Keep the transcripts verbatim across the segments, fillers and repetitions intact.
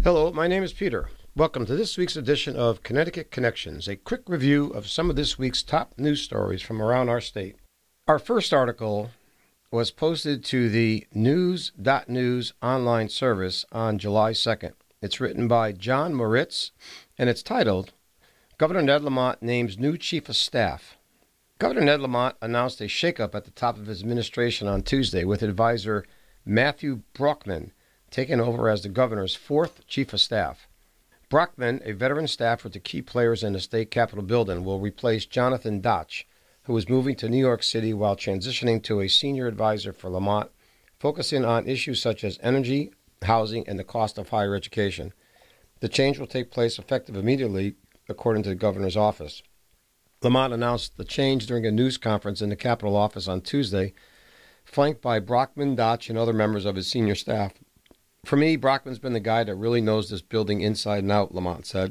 Hello, my name is Peter. Welcome to this week's edition of Connecticut Connections, a quick review of some of this week's top news stories from around our state. Our first article was posted to the news dot news online service on July second. It's written by John Moritz, and it's titled, Governor Ned Lamont Names New Chief of Staff. Governor Ned Lamont announced a shakeup at the top of his administration on Tuesday with advisor Matthew Brockman taking over as the governor's fourth chief of staff. Brockman, a veteran staffer with the key players in the state capitol building, will replace Jonathan Dotch, who is moving to New York City while transitioning to a senior advisor for Lamont, focusing on issues such as energy, housing, and the cost of higher education. The change will take place effective immediately, according to the governor's office. Lamont announced the change during a news conference in the Capitol office on Tuesday, flanked by Brockman, Dotch, and other members of his senior staff. For me, Brockman's been the guy that really knows this building inside and out, Lamont said.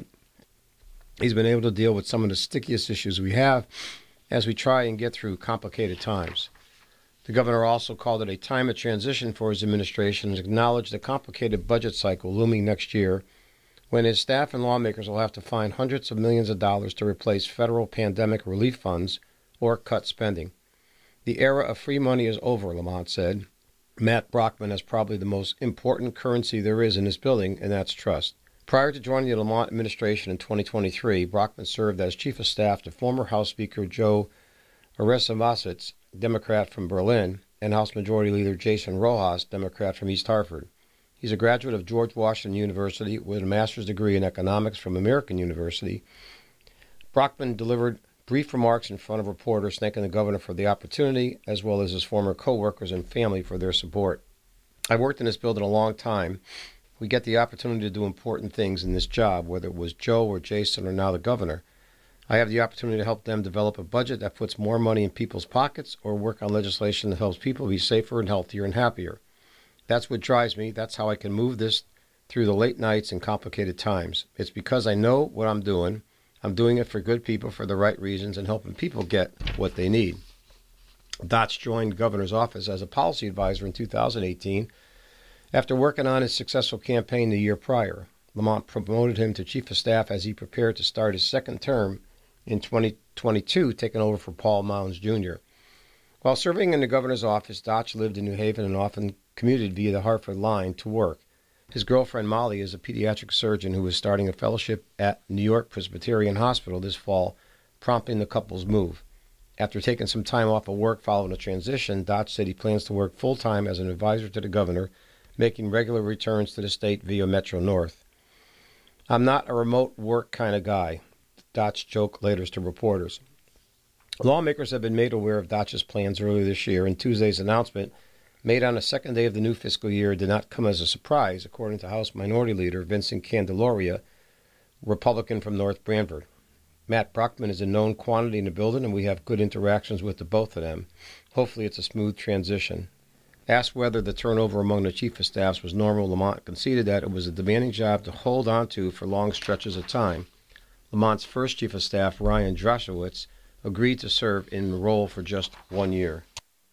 He's been able to deal with some of the stickiest issues we have as we try and get through complicated times. The governor also called it a time of transition for his administration and acknowledged the complicated budget cycle looming next year, when his staff and lawmakers will have to find hundreds of millions of dollars to replace federal pandemic relief funds or cut spending. The era of free money is over, Lamont said. Matt Brockman has probably the most important currency there is in this building, and that's trust. Prior to joining the Lamont administration in twenty twenty-three, Brockman served as chief of staff to former House Speaker Joe Oresamassich, Democrat from Berlin, and House Majority Leader Jason Rojas, Democrat from East Hartford. He's a graduate of George Washington University with a master's degree in economics from American University. Brockman delivered brief remarks in front of reporters thanking the governor for the opportunity, as well as his former co-workers and family for their support. I've worked in this building a long time. We get the opportunity to do important things in this job, whether it was Joe or Jason or now the governor. I have the opportunity to help them develop a budget that puts more money in people's pockets or work on legislation that helps people be safer and healthier and happier. That's what drives me. That's how I can move this through the late nights and complicated times. It's because I know what I'm doing. I'm doing it for good people for the right reasons and helping people get what they need. Dotch joined governor's office as a policy advisor in two thousand eighteen after working on his successful campaign the year prior. Lamont promoted him to chief of staff as he prepared to start his second term in twenty twenty-two, taking over for Paul Mounds Junior While serving in the governor's office, Dotch lived in New Haven and often commuted via the Hartford line to work. His girlfriend, Molly, is a pediatric surgeon who is starting a fellowship at New York Presbyterian Hospital this fall, prompting the couple's move. After taking some time off of work following a transition, Dotch said he plans to work full-time as an advisor to the governor, making regular returns to the state via Metro North. I'm not a remote work kind of guy, Dotch joked later to reporters. Lawmakers have been made aware of Dotch's plans earlier this year, and Tuesday's announcement, made on the second day of the new fiscal year, did not come as a surprise, according to House Minority Leader Vincent Candeloria, Republican from North Branford. Matt Brockman is a known quantity in the building, and we have good interactions with the both of them. Hopefully it's a smooth transition. Asked whether the turnover among the chief of staffs was normal, Lamont conceded that it was a demanding job to hold on to for long stretches of time. Lamont's first chief of staff, Ryan Droshowitz, agreed to serve in the role for just one year.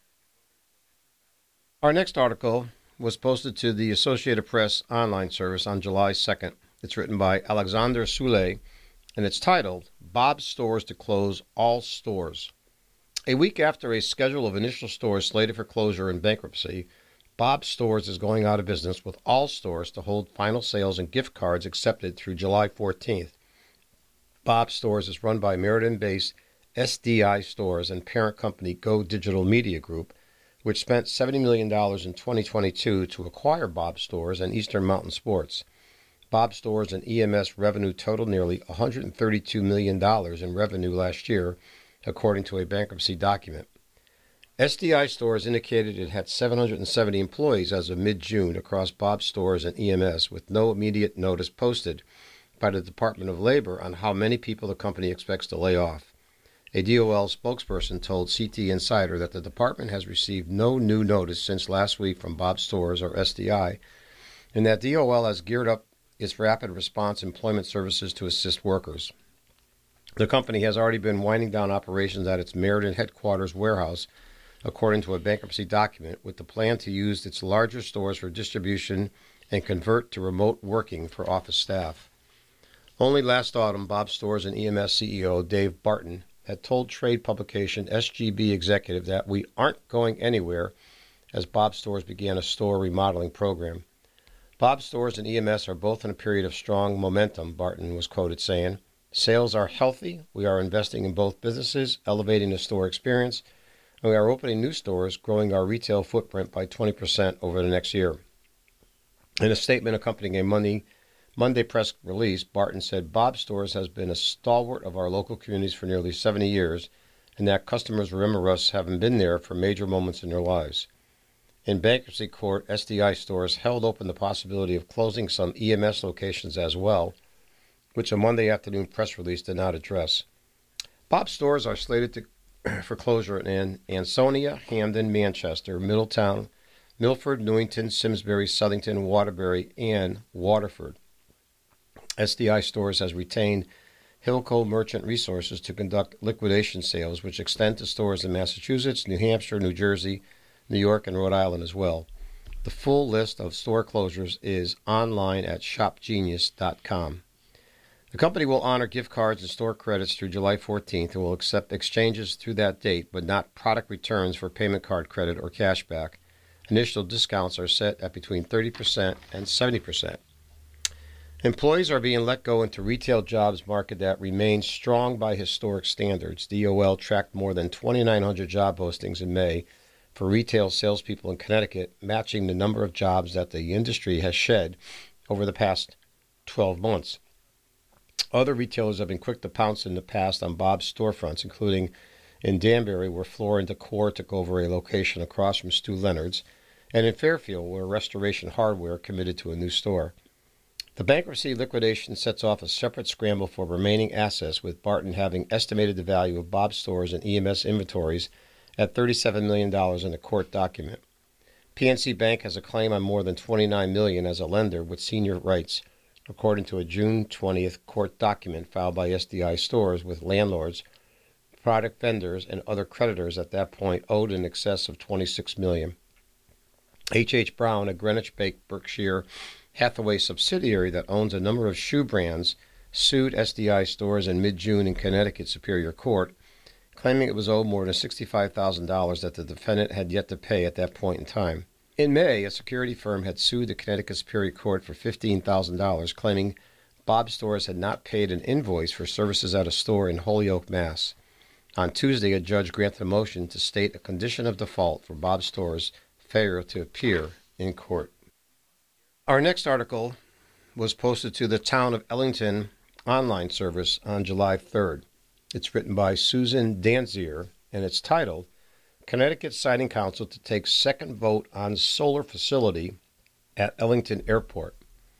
Our next article was posted to the Associated Press online service on July second. It's written by Alexander Soule, and it's titled, Bob's Stores to Close All Stores. A week after a schedule of initial stores slated for closure and bankruptcy, Bob's Stores is going out of business, with all stores to hold final sales and gift cards accepted through July fourteenth. Bob's Stores is run by Meriden-based S D I Stores and parent company Go Digital Media Group, which spent seventy million dollars in twenty twenty-two to acquire Bob's Stores and Eastern Mountain Sports. Bob's Stores and E M S revenue totaled nearly one hundred thirty-two million dollars in revenue last year, according to a bankruptcy document. S D I Stores indicated it had seven hundred seventy employees as of mid-June across Bob's Stores and E M S, with no immediate notice posted by the Department of Labor on how many people the company expects to lay off. A D O L spokesperson told C T Insider that the department has received no new notice since last week from Bob's Stores or S D I, and that D O L has geared up its rapid response employment services to assist workers. The company has already been winding down operations at its Meriden headquarters warehouse, according to a bankruptcy document, with the plan to use its larger stores for distribution and convert to remote working for office staff. Only last autumn, Bob Stores and E M S C E O Dave Barton had told trade publication S G B Executive that we aren't going anywhere as Bob Stores began a store remodeling program. Bob Stores and E M S are both in a period of strong momentum, Barton was quoted saying. Sales are healthy. We are investing in both businesses, elevating the store experience, and we are opening new stores, growing our retail footprint by twenty percent over the next year. In a statement accompanying a Monday, Monday press release, Barton said Bob Stores has been a stalwart of our local communities for nearly seventy years, and that customers remember us having been there for major moments in their lives. In bankruptcy court, S D I Stores held open the possibility of closing some E M S locations as well, which a Monday afternoon press release did not address. Bob Stores are slated to, for closure in Ansonia, Hamden, Manchester, Middletown, Milford, Newington, Simsbury, Southington, Waterbury, and Waterford. S D I Stores has retained Hilco Merchant Resources to conduct liquidation sales, which extend to stores in Massachusetts, New Hampshire, New Jersey, New York, and Rhode Island as well. The full list of store closures is online at shop genius dot com. The company will honor gift cards and store credits through July fourteenth and will accept exchanges through that date, but not product returns for payment card credit or cashback. Initial discounts are set at between thirty percent and seventy percent. Employees are being let go into retail jobs market that remains strong by historic standards. D O L tracked more than twenty-nine hundred job postings in May for retail salespeople in Connecticut, matching the number of jobs that the industry has shed over the past twelve months. Other retailers have been quick to pounce in the past on Bob's storefronts, including in Danbury, where Floor and Decor took over a location across from Stu Leonard's, and in Fairfield, where Restoration Hardware committed to a new store. The bankruptcy liquidation sets off a separate scramble for remaining assets, with Barton having estimated the value of Bob's Stores and E M S inventories at thirty-seven million dollars in a court document. P N C Bank has a claim on more than twenty-nine million dollars as a lender with senior rights, according to a June twentieth court document filed by S D I Stores with landlords, product vendors, and other creditors at that point owed in excess of twenty-six million dollars. H H. Brown, a Greenwich-based Berkshire Hathaway subsidiary that owns a number of shoe brands, sued S D I Stores in mid-June in Connecticut Superior Court, claiming it was owed more than sixty-five thousand dollars that the defendant had yet to pay at that point in time. In May, a security firm had sued the Connecticut Superior Court for fifteen thousand dollars, claiming Bob Stores had not paid an invoice for services at a store in Holyoke, Mass. On Tuesday, a judge granted a motion to state a condition of default for Bob Stores' failure to appear in court. Our next article was posted to the Town of Ellington online service on July third. It's written by Susan Danzier, and it's titled, Connecticut Siting Council to Take Second Vote on Solar Facility at Ellington Airport.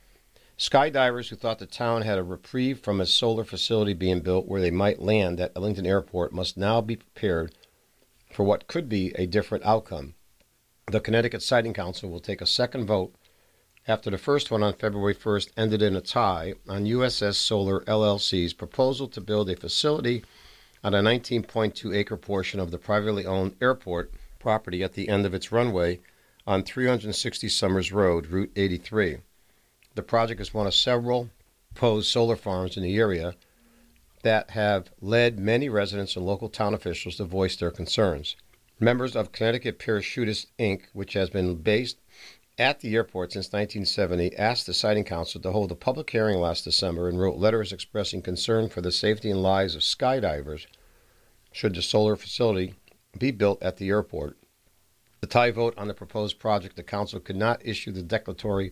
Skydivers who thought the town had a reprieve from a solar facility being built where they might land at Ellington Airport must now be prepared for what could be a different outcome. The Connecticut Siting Council will take a second vote after the first one on February first ended in a tie on U S S Solar L L C's proposal to build a facility on a nineteen point two acre portion of the privately owned airport property at the end of its runway on three hundred sixty Summers Road, Route eighty-three. The project is one of several proposed solar farms in the area that have led many residents and local town officials to voice their concerns. Members of Connecticut Parachutists, Incorporated, which has been based at the airport since nineteen seventy, asked the Siting Council to hold a public hearing last December and wrote letters expressing concern for the safety and lives of skydivers should the solar facility be built at the airport. The tie vote on the proposed project, the council could not issue the declaratory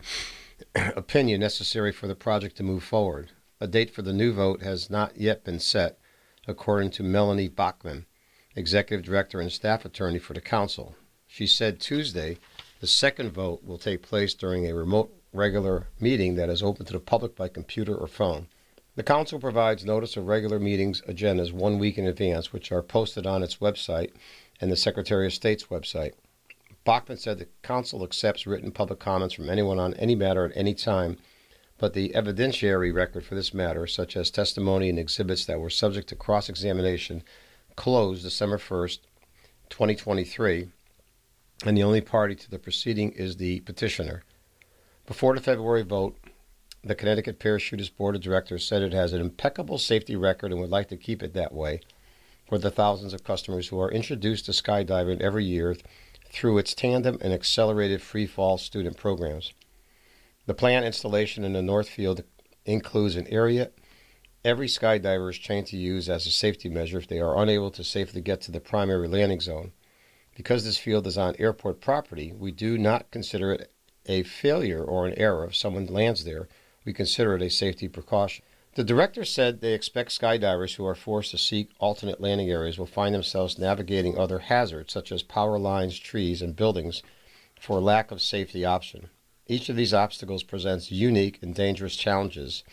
opinion necessary for the project to move forward. A date for the new vote has not yet been set, according to Melanie Bachman, executive director and staff attorney for the council. She said Tuesday the second vote will take place during a remote regular meeting that is open to the public by computer or phone. The council provides notice of regular meetings agendas one week in advance, which are posted on its website and the Secretary of State's website. Bachman said the council accepts written public comments from anyone on any matter at any time, but the evidentiary record for this matter, such as testimony and exhibits that were subject to cross-examination, closed December first, twenty twenty-three, and the only party to the proceeding is the petitioner. Before the February vote, the Connecticut Parachutist Board of Directors said it has an impeccable safety record and would like to keep it that way for the thousands of customers who are introduced to skydiving every year through its tandem and accelerated free fall student programs. The planned installation in the North Field includes an area every skydiver is trained to use as a safety measure if they are unable to safely get to the primary landing zone. Because this field is on airport property, we do not consider it a failure or an error if someone lands there. We consider it a safety precaution. The director said they expect skydivers who are forced to seek alternate landing areas will find themselves navigating other hazards such as power lines, trees, and buildings for lack of safety option. Each of these obstacles presents unique and dangerous challenges.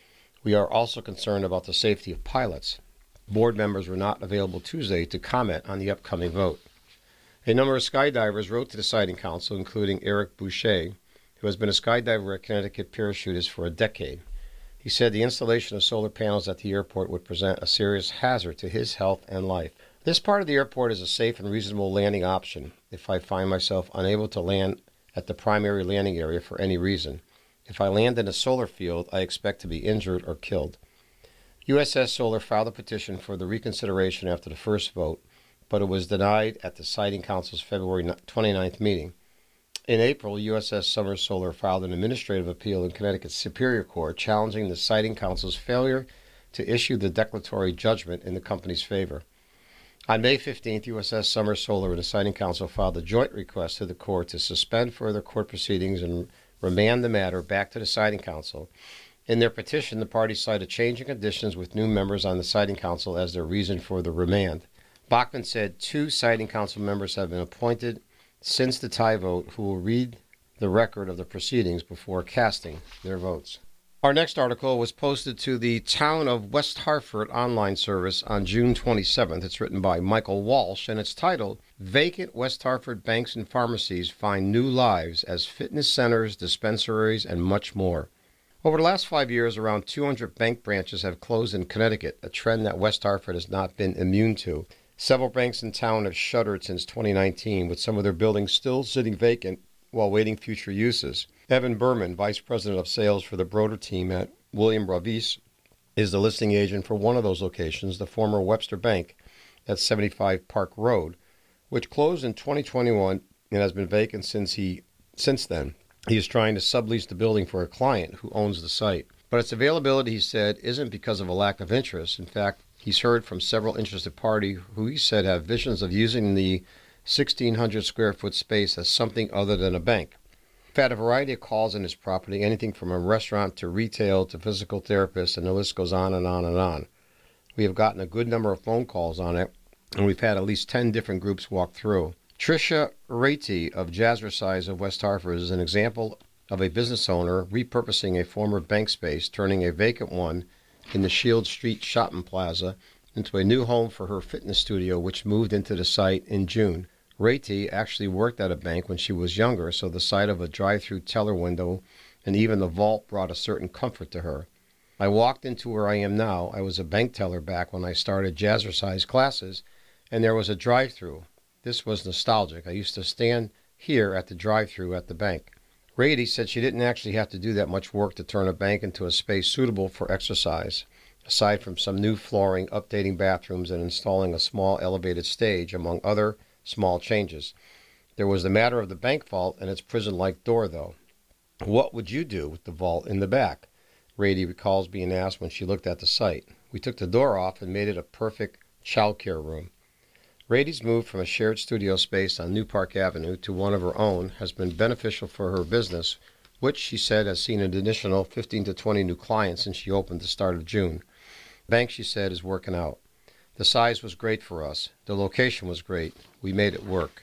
We are also concerned about the safety of pilots. Board members were not available Tuesday to comment on the upcoming vote. A number of skydivers wrote to the Siting Council, including Eric Boucher, who has been a skydiver at Connecticut Parachutist for a decade. He said the installation of solar panels at the airport would present a serious hazard to his health and life. This part of the airport is a safe and reasonable landing option if I find myself unable to land at the primary landing area for any reason. If I land in a solar field, I expect to be injured or killed. U S S Solar filed a petition for the reconsideration after the first vote, but it was denied at the Siting Council's February twenty-ninth meeting. In April, U S S Summer Solar filed an administrative appeal in Connecticut's Superior Court challenging the Siting Council's failure to issue the declaratory judgment in the company's favor. On May fifteenth, U S S Summer Solar and the Siting Council filed a joint request to the court to suspend further court proceedings and remand the matter back to the Siting Council. In their petition, the parties cite a change in conditions with new members on the Siting Council as their reason for the remand. Bachman said two Siting Council members have been appointed since the tie vote who will read the record of the proceedings before casting their votes. Our next article was posted to the Town of West Hartford online service on June twenty-seventh. It's written by Michael Walsh, and it's titled, Vacant West Hartford Banks and Pharmacies Find New Lives as Fitness Centers, Dispensaries, and much more. Over the last five years, around two hundred bank branches have closed in Connecticut, a trend that West Hartford has not been immune to. Several banks in town have shuttered since twenty nineteen, with some of their buildings still sitting vacant while waiting future uses. Evan Berman, Vice President of Sales for the Broder team at William Ravis, is the listing agent for one of those locations, the former Webster Bank at seventy-five Park Road, which closed in twenty twenty-one and has been vacant since he since then. He is trying to sublease the building for a client who owns the site. But its availability, he said, isn't because of a lack of interest. In fact, he's heard from several interested parties who he said have visions of using the sixteen hundred square foot space as something other than a bank. We've had a variety of calls on his property, anything from a restaurant to retail to physical therapists, and the list goes on and on and on. We have gotten a good number of phone calls on it, and we've had at least ten different groups walk through. Tricia Rati of Jazzercise of West Hartford is an example of a business owner repurposing a former bank space, turning a vacant one in the Shield Street Shopping Plaza into a new home for her fitness studio, which moved into the site in June. Rati actually worked at a bank when she was younger, so the sight of a drive-through teller window and even the vault brought a certain comfort to her. I walked into where I am now. I was a bank teller back when I started Jazzercise classes, and there was a drive-through. This was nostalgic. I used to stand here at the drive-through at the bank. Rati said she didn't actually have to do that much work to turn a bank into a space suitable for exercise, aside from some new flooring, updating bathrooms, and installing a small elevated stage, among other small changes. There was the matter of the bank vault and its prison-like door, though. What would you do with the vault in the back? Rati recalls being asked when she looked at the site. We took the door off and made it a perfect child care room. Rati's move from a shared studio space on New Park Avenue to one of her own has been beneficial for her business, which she said has seen an additional fifteen to twenty new clients since she opened at the start of June. The bank, she said, is working out. The size was great for us. The location was great. We made it work.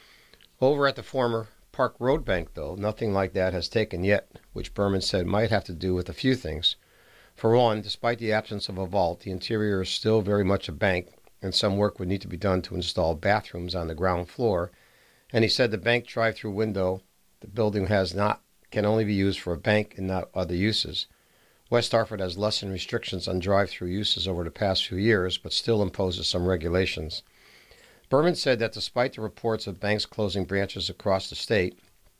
Over at the former Park Road Bank, though, nothing like that has taken yet, which Berman said might have to do with a few things. For one, despite the absence of a vault, the interior is still very much a bank, and some work would need to be done to install bathrooms on the ground floor. And he said the bank drive-through window the building has not can only be used for a bank and not other uses. West Hartford has lessened restrictions on drive-through uses over the past few years, but still imposes some regulations. Berman said that despite the reports of banks closing branches across the state,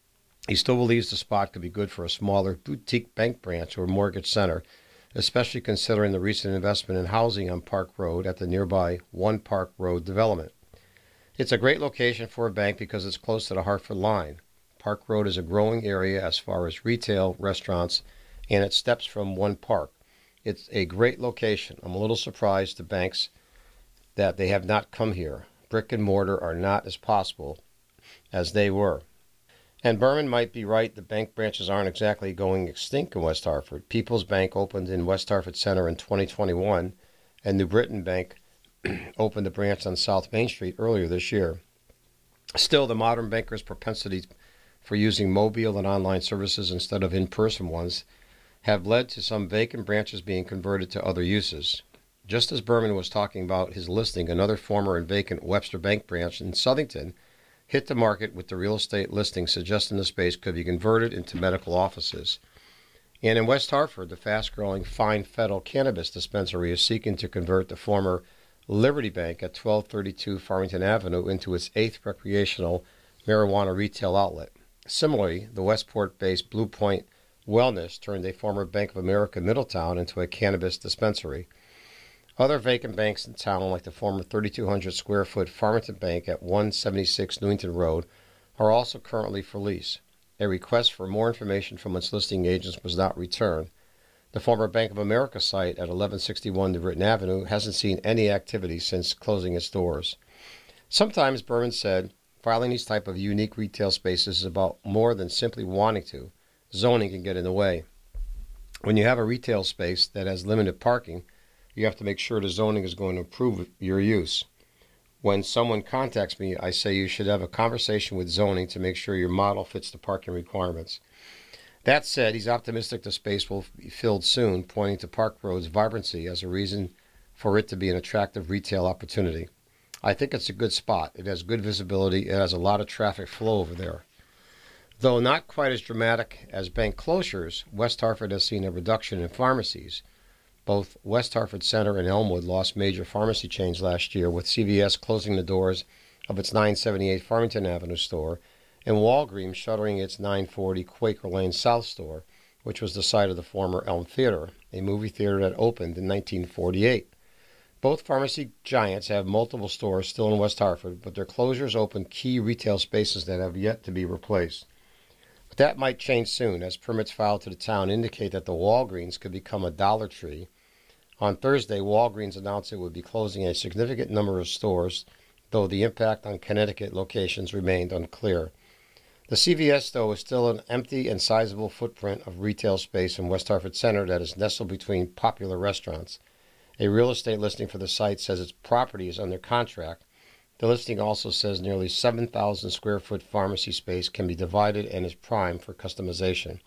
He still believes the spot could be good for a smaller boutique bank branch or mortgage center, especially considering the recent investment in housing on Park Road at the nearby One Park Road development. It's a great location for a bank because it's close to the Hartford line. Park Road is a growing area as far as retail, restaurants, and it steps from One Park. It's a great location. I'm a little surprised the banks that they have not come here. Brick and mortar are not as possible as they were. And Berman might be right. The bank branches aren't exactly going extinct in West Hartford. People's Bank opened in West Hartford Center in twenty twenty-one, and New Britain Bank opened a branch on South Main Street earlier this year. Still, the modern banker's propensity for using mobile and online services instead of in-person ones have led to some vacant branches being converted to other uses. Just as Berman was talking about his listing, another former and vacant Webster Bank branch in Southington hit the market with the real estate listing suggesting the space could be converted into medical offices. And in West Hartford, the fast-growing Fine Federal Cannabis Dispensary is seeking to convert the former Liberty Bank at twelve thirty-two Farmington Avenue into its eighth recreational marijuana retail outlet. Similarly, the Westport-based Blue Point Wellness turned a former Bank of America Middletown into a cannabis dispensary. Other vacant banks in town, like the former thirty-two hundred square foot Farmington Bank at one seventy-six Newington Road, are also currently for lease. A request for more information from its listing agents was not returned. The former Bank of America site at eleven sixty-one New Britain Avenue hasn't seen any activity since closing its doors. Sometimes, Berman said, filing these type of unique retail spaces is about more than simply wanting to. Zoning can get in the way. When you have a retail space that has limited parking, you have to make sure the zoning is going to approve your use. When someone contacts me, I say you should have a conversation with zoning to make sure your model fits the parking requirements. That said, he's optimistic the space will be filled soon, pointing to Park Road's vibrancy as a reason for it to be an attractive retail opportunity. I think it's a good spot. It has good visibility. It has a lot of traffic flow over there. Though not quite as dramatic as bank closures, West Hartford has seen a reduction in pharmacies. Both West Hartford Center and Elmwood lost major pharmacy chains last year, with C V S closing the doors of its nine seventy-eight Farmington Avenue store and Walgreens shuttering its nine forty Quaker Lane South store, which was the site of the former Elm Theater, a movie theater that opened in nineteen forty-eight. Both pharmacy giants have multiple stores still in West Hartford, but their closures open key retail spaces that have yet to be replaced. But that might change soon, as permits filed to the town indicate that the Walgreens could become a Dollar Tree. On Thursday, Walgreens announced it would be closing a significant number of stores, though the impact on Connecticut locations remained unclear. The C V S, though, is still an empty and sizable footprint of retail space in West Hartford Center that is nestled between popular restaurants. A real estate listing for the site says its property is under contract. The listing also says nearly seven thousand square foot pharmacy space can be divided and is prime for customization.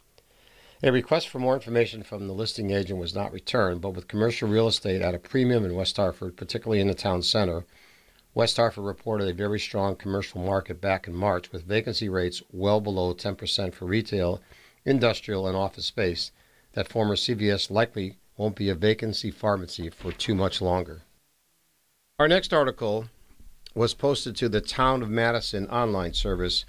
A request for more information from the listing agent was not returned, but with commercial real estate at a premium in West Hartford, particularly in the town center, West Hartford reported a very strong commercial market back in March, with vacancy rates well below ten percent for retail, industrial, and office space. That former C V S likely won't be a vacancy pharmacy for too much longer. Our next article was posted to the Town of Madison online service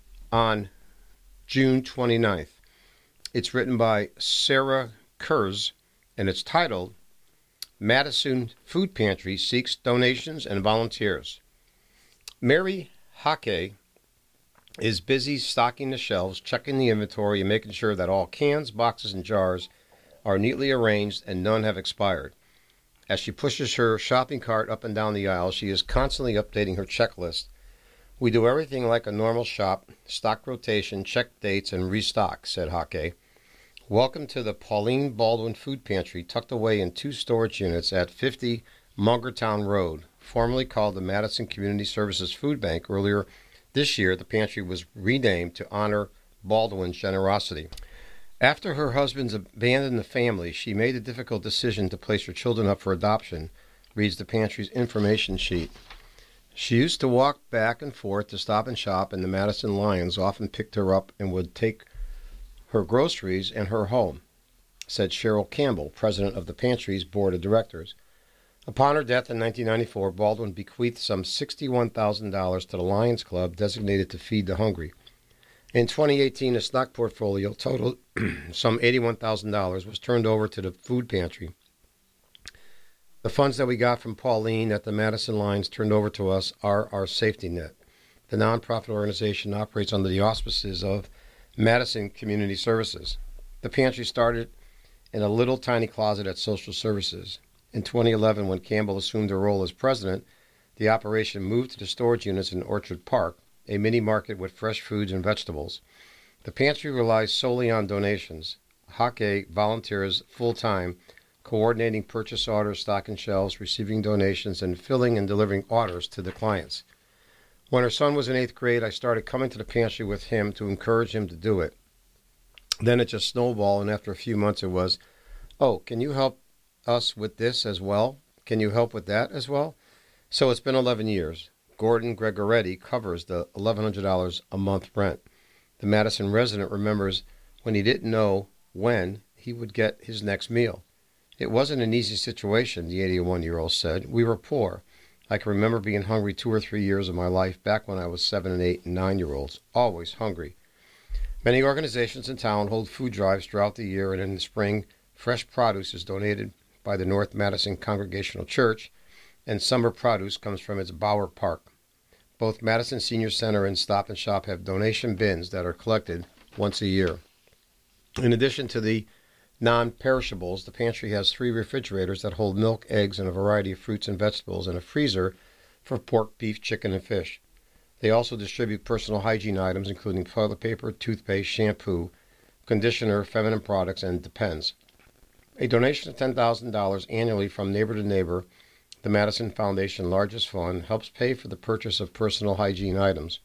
on June twenty-ninth. It's written by Sarah Kurz, and it's titled, Madison Food Pantry Seeks Donations and Volunteers. Mary Hake is busy stocking the shelves, checking the inventory, and making sure that all cans, boxes, and jars are neatly arranged and none have expired. As she pushes her shopping cart up and down the aisle, she is constantly updating her checklist. We do everything like a normal shop, stock rotation, check dates, and restock, said Hake. Welcome to the Pauline Baldwin Food Pantry, tucked away in two storage units at fifty Mungertown Road, formerly called the Madison Community Services Food Bank. Earlier this year, the pantry was renamed to honor Baldwin's generosity. After her husband's abandoned the family, she made the difficult decision to place her children up for adoption, reads the pantry's information sheet. She used to walk back and forth to Stop and Shop, and the Madison Lions often picked her up and would take her groceries and her home, said Cheryl Campbell, president of the pantry's board of directors. Upon her death in nineteen ninety-four, Baldwin bequeathed some sixty-one thousand dollars to the Lions Club designated to feed the hungry. In twenty eighteen, the stock portfolio totaled some eighty-one thousand dollars was turned over to the food pantry. The funds that we got from Pauline at the Madison Lines turned over to us are our safety net. The nonprofit organization operates under the auspices of Madison Community Services. The pantry started in a little tiny closet at Social Services. In twenty eleven, when Campbell assumed her role as president, the operation moved to the storage units in Orchard Park, a mini market with fresh foods and vegetables. The pantry relies solely on donations. Hake volunteers full-time, coordinating purchase orders, stocking shelves, receiving donations, and filling and delivering orders to the clients. When her son was in eighth grade, I started coming to the pantry with him to encourage him to do it. Then it just snowballed, and after a few months it was, oh, can you help us with this as well? Can you help with that as well? So it's been eleven years. Gordon Gregoretti covers the eleven hundred dollars a month rent. The Madison resident remembers when he didn't know when he would get his next meal. It wasn't an easy situation, the eighty-one-year-old said. We were poor. I can remember being hungry two or three years of my life back when I was seven and eight and nine-year-olds, always hungry. Many organizations in town hold food drives throughout the year, and in the spring, fresh produce is donated by the North Madison Congregational Church, and summer produce comes from its Bower Park. Both Madison Senior Center and Stop and Shop have donation bins that are collected once a year. In addition to the non-perishables, the pantry has three refrigerators that hold milk, eggs, and a variety of fruits and vegetables, and a freezer for pork, beef, chicken, and fish. They also distribute personal hygiene items, including toilet paper, toothpaste, shampoo, conditioner, feminine products, and Depends. A donation of ten thousand dollars annually from Neighbor to Neighbor, the Madison Foundation largest fund, helps pay for the purchase of personal hygiene items.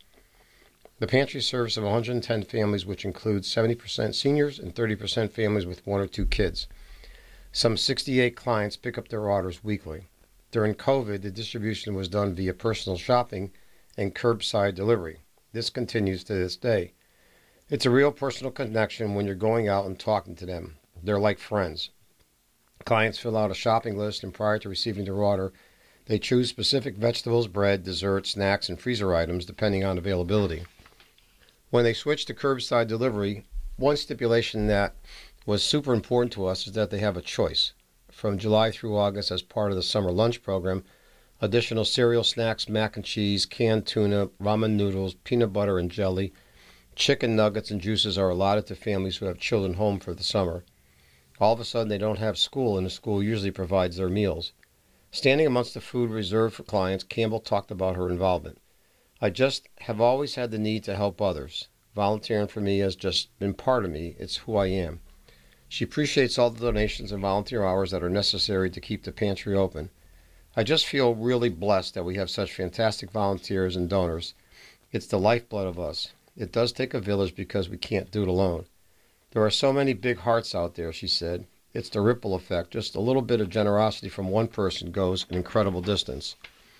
The pantry serves one hundred ten families, which includes seventy percent seniors and thirty percent families with one or two kids. Some sixty-eight clients pick up their orders weekly. During COVID, the distribution was done via personal shopping and curbside delivery. This continues to this day. It's a real personal connection when you're going out and talking to them. They're like friends. Clients fill out a shopping list, and prior to receiving their order, they choose specific vegetables, bread, desserts, snacks, and freezer items depending on availability. When they switch to curbside delivery, one stipulation that was super important to us is that they have a choice. From July through August, as part of the summer lunch program, additional cereal, snacks, mac and cheese, canned tuna, ramen noodles, peanut butter and jelly, chicken nuggets, and juices are allotted to families who have children home for the summer. All of a sudden, they don't have school, and the school usually provides their meals. Standing amongst the food reserved for clients, Campbell talked about her involvement. I just have always had the need to help others. Volunteering for me has just been part of me. It's who I am. She appreciates all the donations and volunteer hours that are necessary to keep the pantry open. I just feel really blessed that we have such fantastic volunteers and donors. It's the lifeblood of us. It does take a village because we can't do it alone. There are so many big hearts out there, she said. It's the ripple effect. Just a little bit of generosity from one person goes an incredible distance.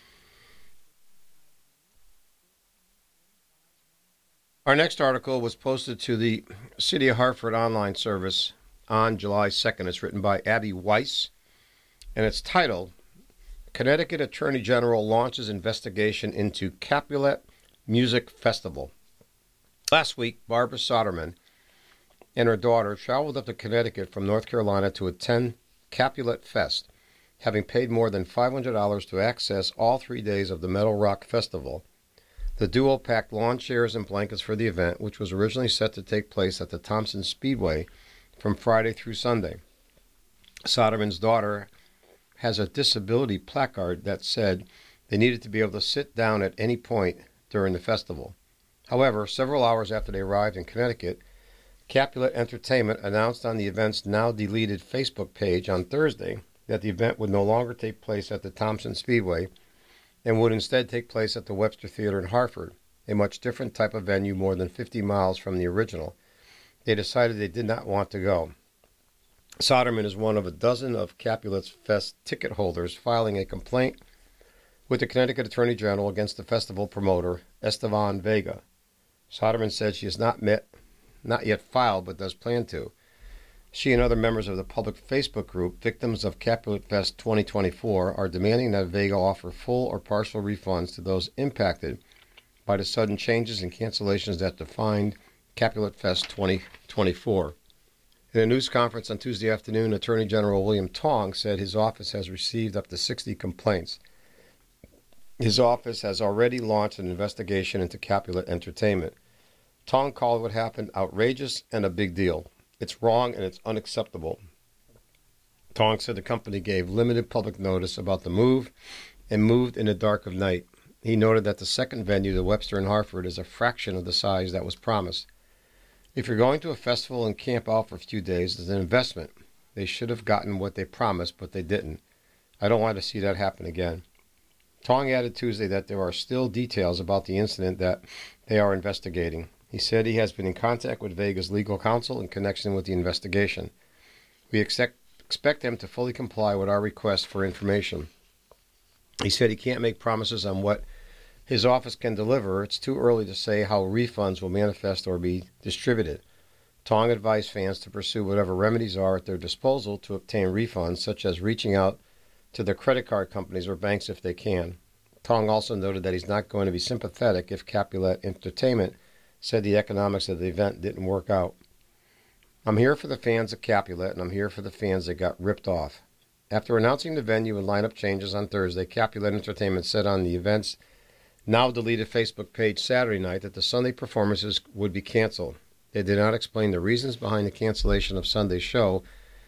Our next article was posted to the City of Hartford online service on July second. It's written by Abby Weiss, and it's titled, Connecticut Attorney General Launches Investigation into Capulet Music Festival. Last week, Barbara Soderman and her daughter traveled up to Connecticut from North Carolina to attend Capulet Fest, having paid more than five hundred dollars to access all three days of the Metal Rock Festival. The duo packed lawn chairs and blankets for the event, which was originally set to take place at the Thompson Speedway from Friday through Sunday. Soderman's daughter has a disability placard that said they needed to be able to sit down at any point during the festival. However, several hours after they arrived in Connecticut, Capulet Entertainment announced on the event's now-deleted Facebook page on Thursday that the event would no longer take place at the Thompson Speedway and would instead take place at the Webster Theater in Hartford, a much different type of venue more than fifty miles from the original. They decided they did not want to go. Soderman is one of a dozen of Capulet's Fest ticket holders filing a complaint with the Connecticut Attorney General against the festival promoter, Estevan Vega. Soderman said she has not met Not yet filed, but does plan to. She and other members of the public Facebook group, Victims of Capulet Fest twenty twenty-four, are demanding that Vega offer full or partial refunds to those impacted by the sudden changes and cancellations that defined Capulet Fest twenty twenty-four. In a news conference on Tuesday afternoon, Attorney General William Tong said his office has received up to sixty complaints. His office has already launched an investigation into Capulet Entertainment. Tong called what happened outrageous and a big deal. It's wrong and it's unacceptable. Tong said the company gave limited public notice about the move and moved in the dark of night. He noted that the second venue, the Webster in Hartford, is a fraction of the size that was promised. If you're going to a festival and camp out for a few days, it's an investment. They should have gotten what they promised, but they didn't. I don't want to see that happen again. Tong added Tuesday that there are still details about the incident that they are investigating. He said he has been in contact with Vega's legal counsel in connection with the investigation. We expect, expect them to fully comply with our request for information. He said he can't make promises on what his office can deliver. It's too early to say how refunds will manifest or be distributed. Tong advised fans to pursue whatever remedies are at their disposal to obtain refunds, such as reaching out to their credit card companies or banks if they can. Tong also noted that he's not going to be sympathetic if Capulet Entertainment said the economics of the event didn't work out. I'm here for the fans of Capulet, and I'm here for the fans that got ripped off. After announcing the venue and lineup changes on Thursday, Capulet Entertainment said on the event's now-deleted Facebook page Saturday night that the Sunday performances would be canceled. They did not explain the reasons behind the cancellation of Sunday's show,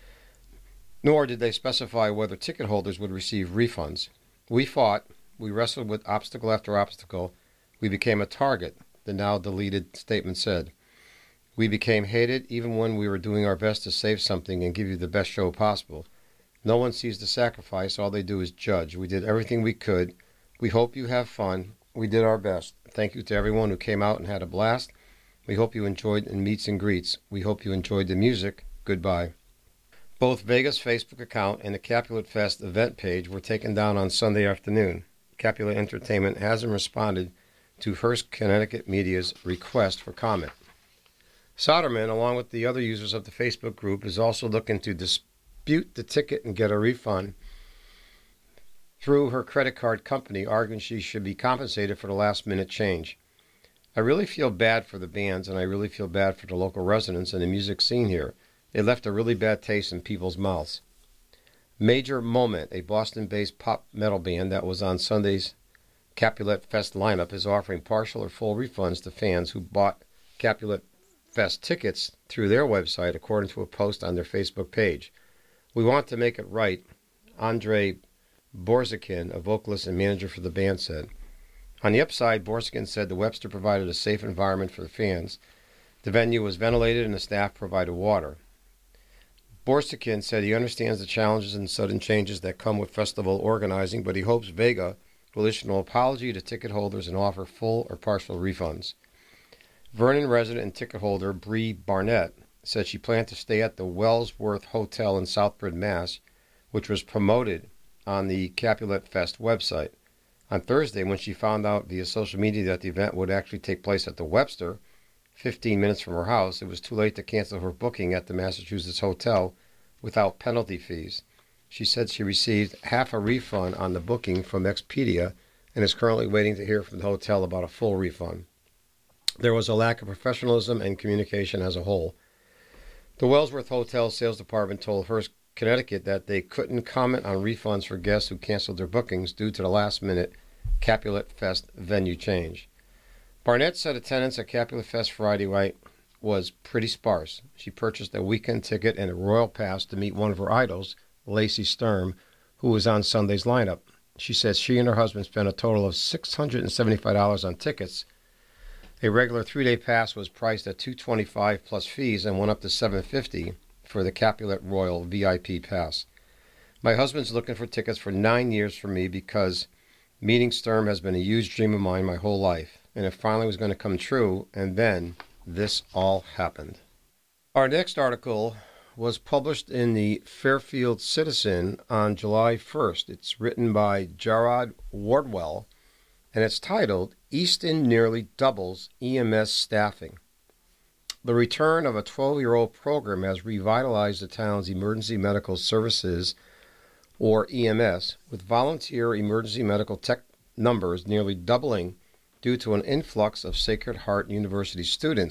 nor did they specify whether ticket holders would receive refunds. We fought. We wrestled with obstacle after obstacle. We became a target, the now-deleted statement said. We became hated even when we were doing our best to save something and give you the best show possible. No one sees the sacrifice. All they do is judge. We did everything we could. We hope you have fun. We did our best. Thank you to everyone who came out and had a blast. We hope you enjoyed the meets and greets. We hope you enjoyed the music. Goodbye. Both Vega's Facebook account and the Capulet Fest event page were taken down on Sunday afternoon. Capulet Entertainment hasn't responded to Hearst, Connecticut Media's request for comment. Soderman, along with the other users of the Facebook group, is also looking to dispute the ticket and get a refund through her credit card company, arguing she should be compensated for the last-minute change. I really feel bad for the bands, and I really feel bad for the local residents and the music scene here. They left a really bad taste in people's mouths. Major Moment, a Boston-based pop metal band that was on Sunday's Capulet Fest lineup, is offering partial or full refunds to fans who bought Capulet Fest tickets through their website, according to a post on their Facebook page. We want to make it right, Andre Borzikin, a vocalist and manager for the band, said. On the upside, Borzikin said the Webster provided a safe environment for the fans. The venue was ventilated and the staff provided water. Borzikin said he understands the challenges and sudden changes that come with festival organizing, but he hopes Vega will issue an apology to ticket holders and offer full or partial refunds. Vernon resident and ticket holder Bree Barnett said she planned to stay at the Wellsworth Hotel in Southbridge, Mass., which was promoted on the Capulet Fest website. On Thursday, when she found out via social media that the event would actually take place at the Webster, fifteen minutes from her house, it was too late to cancel her booking at the Massachusetts hotel without penalty fees. She said she received half a refund on the booking from Expedia and is currently waiting to hear from the hotel about a full refund. There was a lack of professionalism and communication as a whole. The Wellsworth Hotel sales department told Hearst, Connecticut, that they couldn't comment on refunds for guests who canceled their bookings due to the last-minute Capulet Fest venue change. Barnett said attendance at Capulet Fest Friday night was pretty sparse. She purchased a weekend ticket and a royal pass to meet one of her idols, Lacey Sturm, who was on Sunday's lineup. She says she and her husband spent a total of six hundred seventy-five dollars on tickets. A regular three-day pass was priced at two hundred twenty-five dollars plus fees and went up to seven hundred fifty dollars for the Capulet Royal V I P pass. My husband's looking for tickets for nine years for me because meeting Sturm has been a huge dream of mine my whole life, and it finally was going to come true, and then this all happened. Our next article was published in the Fairfield Citizen on July first. It's written by Gerard Wardwell, and it's titled, Easton Nearly Doubles E M S Staffing. The return of a twelve-year-old program has revitalized the town's emergency medical services, or E M S, with volunteer emergency medical tech numbers nearly doubling due to an influx of Sacred Heart University students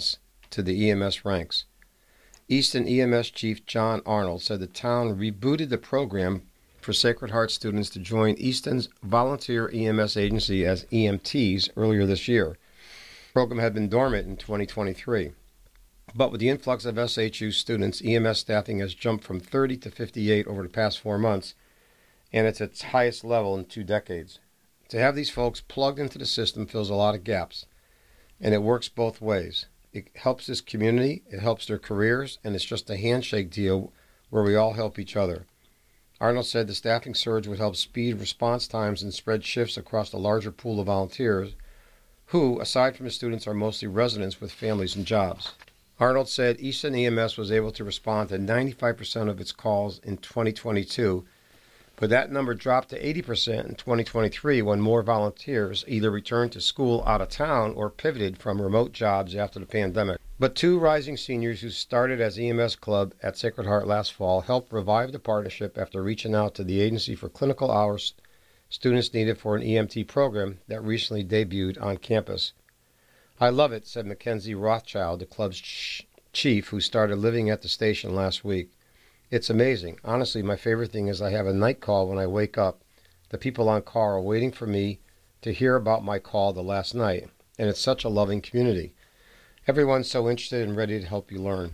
to the E M S ranks. Easton E M S Chief John Arnold said the town rebooted the program for Sacred Heart students to join Easton's volunteer E M S agency as E M Ts earlier this year. The program had been dormant in twenty twenty-three. But with the influx of S H U students, E M S staffing has jumped from thirty to fifty-eight over the past four months, and it's at its highest level in two decades. To have these folks plugged into the system fills a lot of gaps, and it works both ways. It helps this community, it helps their careers, and it's just a handshake deal where we all help each other. Arnold said the staffing surge would help speed response times and spread shifts across a larger pool of volunteers who, aside from the students, are mostly residents with families and jobs. Arnold said Easton E M S was able to respond to ninety-five percent of its calls in twenty twenty-two, but that number dropped to eighty percent in twenty twenty-three when more volunteers either returned to school out of town or pivoted from remote jobs after the pandemic. But two rising seniors who started as E M S Club at Sacred Heart last fall helped revive the partnership after reaching out to the agency for clinical hours students needed for an E M T program that recently debuted on campus. "I love it," said Mackenzie Rothschild, the club's ch- chief who started living at the station last week. "It's amazing. Honestly, my favorite thing is I have a night call when I wake up. The people on call are waiting for me to hear about my call the last night, and it's such a loving community. Everyone's so interested and ready to help you learn."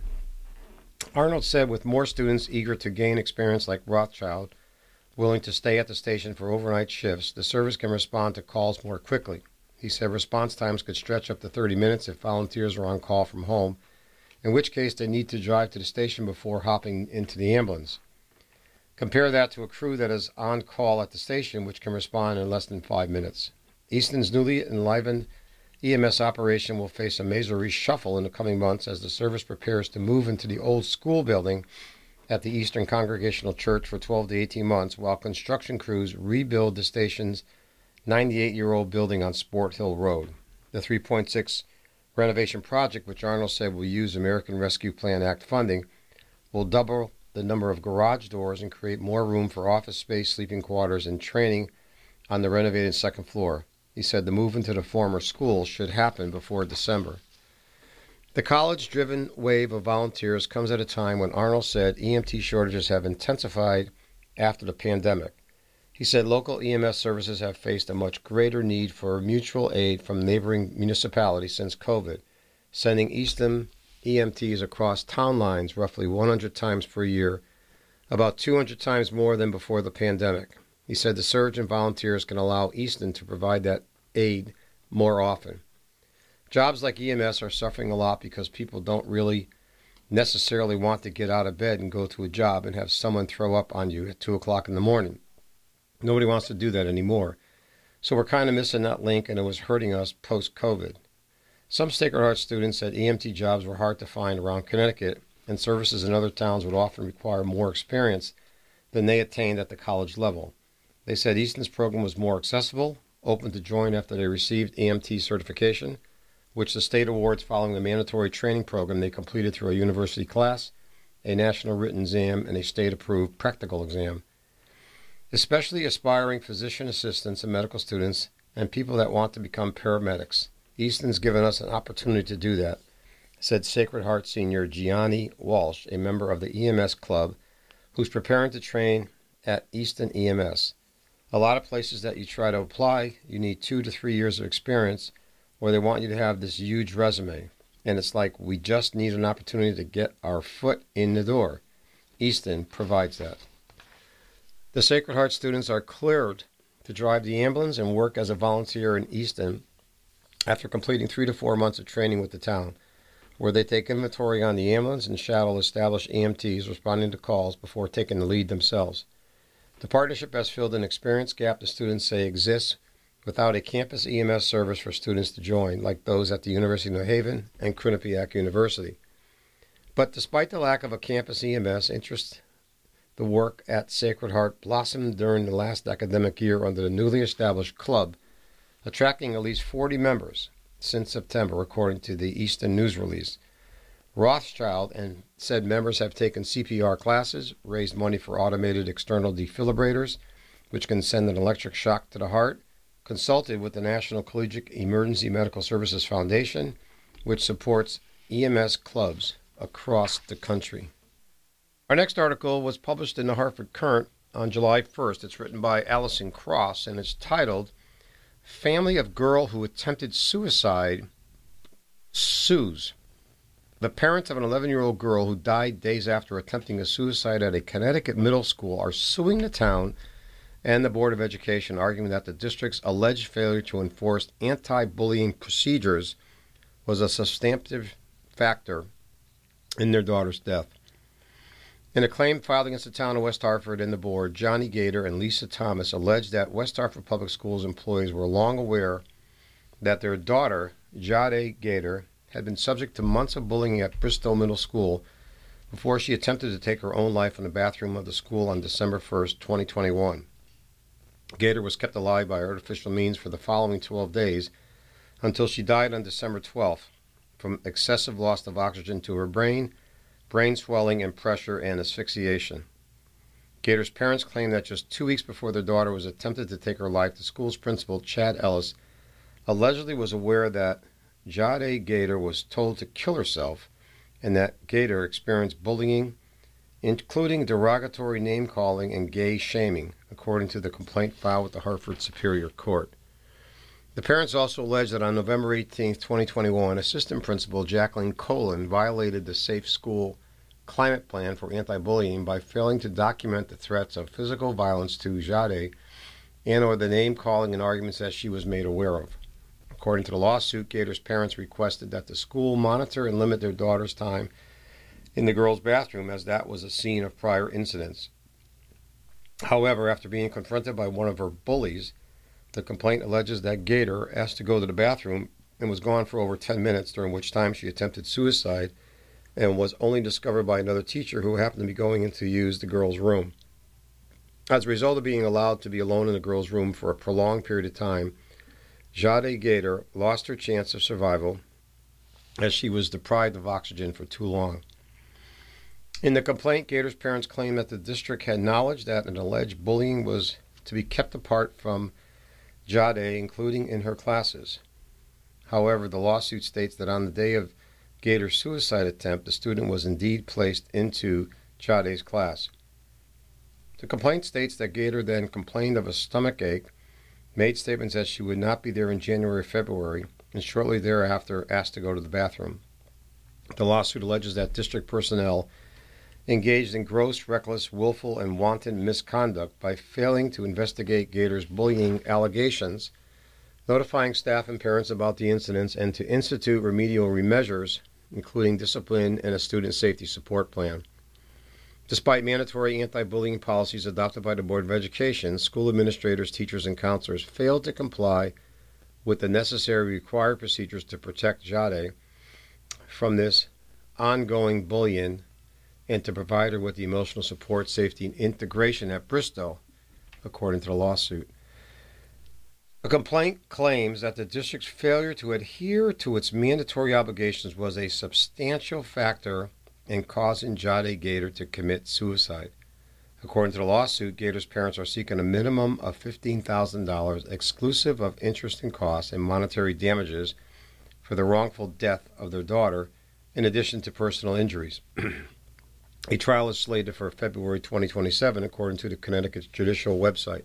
Arnold said with more students eager to gain experience like Rothschild, willing to stay at the station for overnight shifts, the service can respond to calls more quickly. He said response times could stretch up to thirty minutes if volunteers are on call from home, in which case they need to drive to the station before hopping into the ambulance. Compare that to a crew that is on call at the station, which can respond in less than five minutes. Easton's newly enlivened E M S operation will face a major reshuffle in the coming months as the service prepares to move into the old school building at the Eastern Congregational Church for twelve to eighteen months, while construction crews rebuild the station's ninety-eight-year-old building on Sport Hill Road. The three point six renovation project, which Arnold said will use American Rescue Plan Act funding, will double the number of garage doors and create more room for office space, sleeping quarters, and training on the renovated second floor. He said the move into the former school should happen before December. The college-driven wave of volunteers comes at a time when Arnold said E M T shortages have intensified after the pandemic. He said local E M S services have faced a much greater need for mutual aid from neighboring municipalities since COVID, sending Easton E M Ts across town lines roughly one hundred times per year, about two hundred times more than before the pandemic. He said the surge in volunteers can allow Easton to provide that aid more often. Jobs like E M S are suffering a lot because people don't really necessarily want to get out of bed and go to a job and have someone throw up on you at two o'clock in the morning. Nobody wants to do that anymore. So we're kind of missing that link, and it was hurting us post-COVID. Some Sacred Heart students said E M T jobs were hard to find around Connecticut, and services in other towns would often require more experience than they attained at the college level. They said Easton's program was more accessible, open to join after they received E M T certification, which the state awards following the mandatory training program they completed through a university class, a national written exam, and a state-approved practical exam. Especially aspiring physician assistants and medical students and people that want to become paramedics. Easton's given us an opportunity to do that, said Sacred Heart senior Gianni Walsh, a member of the E M S Club, who's preparing to train at Easton E M S. A lot of places that you try to apply, you need two to three years of experience, or they want you to have this huge resume. And it's like, we just need an opportunity to get our foot in the door. Easton provides that. The Sacred Heart students are cleared to drive the ambulance and work as a volunteer in Easton after completing three to four months of training with the town, where they take inventory on the ambulance and shadow established E M Ts responding to calls before taking the lead themselves. The partnership has filled an experience gap the students say exists without a campus E M S service for students to join, like those at the University of New Haven and Quinnipiac University. But despite the lack of a campus E M S, interest the work at Sacred Heart blossomed during the last academic year under the newly established club, attracting at least forty members since September, according to the Easton News release. Rothschild and said members have taken C P R classes, raised money for automated external defibrillators, which can send an electric shock to the heart, consulted with the National Collegiate Emergency Medical Services Foundation, which supports E M S clubs across the country. Our next article was published in the Hartford Courant on July first. It's written by Allison Cross, and it's titled, Family of Girl Who Attempted Suicide Sues. The parents of an eleven-year-old girl who died days after attempting a suicide at a Connecticut middle school are suing the town and the Board of Education, arguing that the district's alleged failure to enforce anti-bullying procedures was a substantive factor in their daughter's death. In a claim filed against the town of West Hartford and the board, Johnny Gator and Lisa Thomas alleged that West Hartford Public Schools employees were long aware that their daughter, Jade Gator, had been subject to months of bullying at Bristow Middle School before she attempted to take her own life in the bathroom of the school on December first, twenty twenty-one. Gator was kept alive by artificial means for the following twelve days until she died on December twelfth from excessive loss of oxygen to her brain, brain swelling and pressure, and asphyxiation. Gator's parents claim that just two weeks before their daughter was attempted to take her life, the school's principal, Chad Ellis, allegedly was aware that Jade Gator was told to kill herself and that Gator experienced bullying, including derogatory name-calling and gay shaming, according to the complaint filed with the Hartford Superior Court. The parents also allege that on November eighteenth, twenty twenty-one, Assistant Principal Jacqueline Colin violated the Safe School Climate Plan for Anti-Bullying by failing to document the threats of physical violence to Jade and or the name-calling and arguments that she was made aware of. According to the lawsuit, Gator's parents requested that the school monitor and limit their daughter's time in the girls' bathroom, as that was a scene of prior incidents. However, after being confronted by one of her bullies, the complaint alleges that Gator asked to go to the bathroom and was gone for over ten minutes, during which time she attempted suicide and was only discovered by another teacher who happened to be going in to use the girls' room. As a result of being allowed to be alone in the girls' room for a prolonged period of time, Jade Gator lost her chance of survival as she was deprived of oxygen for too long. In the complaint, Gator's parents claim that the district had knowledge that an alleged bullying was to be kept apart from Jade, including in her classes. However, the lawsuit states that on the day of Gator's suicide attempt, the student was indeed placed into Jade's class. The complaint states that Gator then complained of a stomach ache, made statements that she would not be there in January or February, and shortly thereafter asked to go to the bathroom. The lawsuit alleges that district personnel engaged in gross, reckless, willful, and wanton misconduct by failing to investigate Gator's bullying allegations, notifying staff and parents about the incidents, and to institute remedial measures, including discipline and a student safety support plan. Despite mandatory anti-bullying policies adopted by the Board of Education, school administrators, teachers, and counselors failed to comply with the necessary required procedures to protect Jade from this ongoing bullying and to provide her with the emotional support, safety, and integration at Bristow, according to the lawsuit. The complaint claims that the district's failure to adhere to its mandatory obligations was a substantial factor in causing Jade Gator to commit suicide. According to the lawsuit, Gator's parents are seeking a minimum of fifteen thousand dollars exclusive of interest and costs and monetary damages for the wrongful death of their daughter, in addition to personal injuries. A trial is slated for February twenty twenty-seven, according to the Connecticut Judicial website.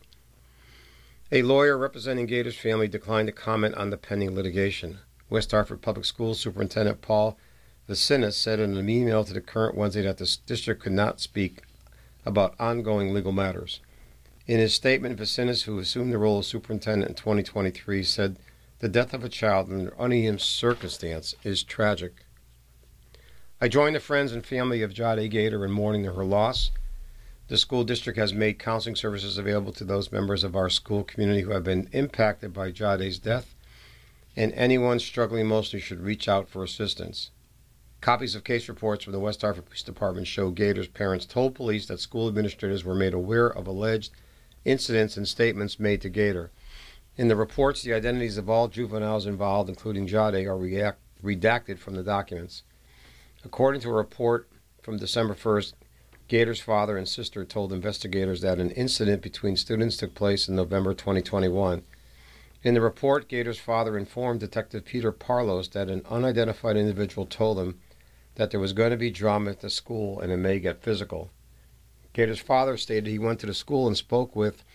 A lawyer representing Gator's family declined to comment on the pending litigation. West Hartford Public Schools Superintendent Paul Vicinis said in an email to the Courant Wednesday that the district could not speak about ongoing legal matters. In his statement, Vicinis, who assumed the role of superintendent in twenty twenty-three, said the death of a child under uneven circumstance is tragic. I join the friends and family of Jade Gator in mourning her loss. The school district has made counseling services available to those members of our school community who have been impacted by Jade's death, and anyone struggling emotionally should reach out for assistance. Copies of case reports from the West Hartford Police Department show Gator's parents told police that school administrators were made aware of alleged incidents and statements made to Gator. In the reports, the identities of all juveniles involved, including Jade, are react- redacted from the documents. According to a report from December first, Gator's father and sister told investigators that an incident between students took place in November twenty twenty-one, In the report, Gator's father informed Detective Peter Parlos that an unidentified individual told him that there was going to be drama at the school and it may get physical. Gator's father stated he went to the school and spoke with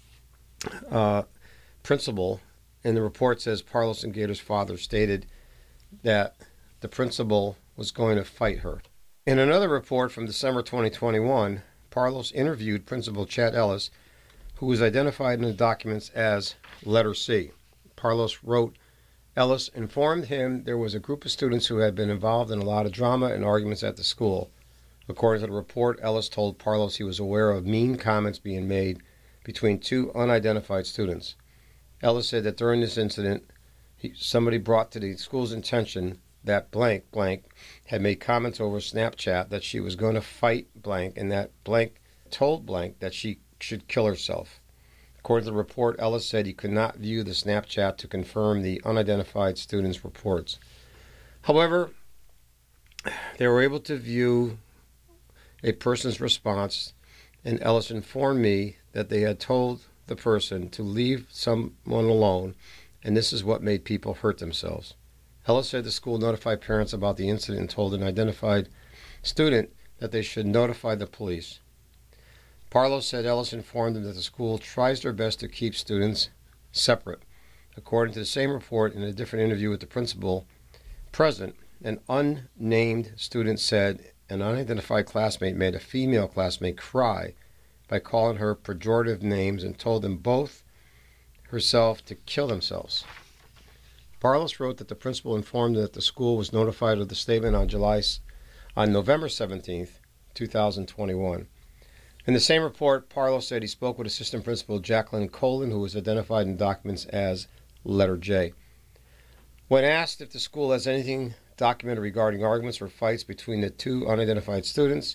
uh, principal. And the report says Parlos and Gator's father stated that the principal was going to fight her. In another report from December twenty twenty-one, Parlos interviewed Principal Chad Ellis, who was identified in the documents as Letter C. Parlos wrote, Ellis informed him there was a group of students who had been involved in a lot of drama and arguments at the school. According to the report, Ellis told Parlos he was aware of mean comments being made between two unidentified students. Ellis said that during this incident, he, somebody brought to the school's attention that blank blank had made comments over Snapchat that she was going to fight blank and that blank told blank that she should kill herself. According to the report, Ellis said he could not view the Snapchat to confirm the unidentified students' reports. However, they were able to view a person's response, and Ellis informed me that they had told the person to leave someone alone, and this is what made people hurt themselves. Ellis said the school notified parents about the incident and told an identified student that they should notify the police. Parlos said Ellis informed them that the school tries their best to keep students separate. According to the same report, in a different interview with the principal present, an unnamed student said an unidentified classmate made a female classmate cry by calling her pejorative names and told them both herself to kill themselves. Parlos wrote that the principal informed them that the school was notified of the statement on July on November seventeenth, two thousand twenty-one. In the same report, Parlos said he spoke with Assistant Principal Jacqueline Colin, who was identified in documents as Letter J. When asked if the school has anything documented regarding arguments or fights between the two unidentified students,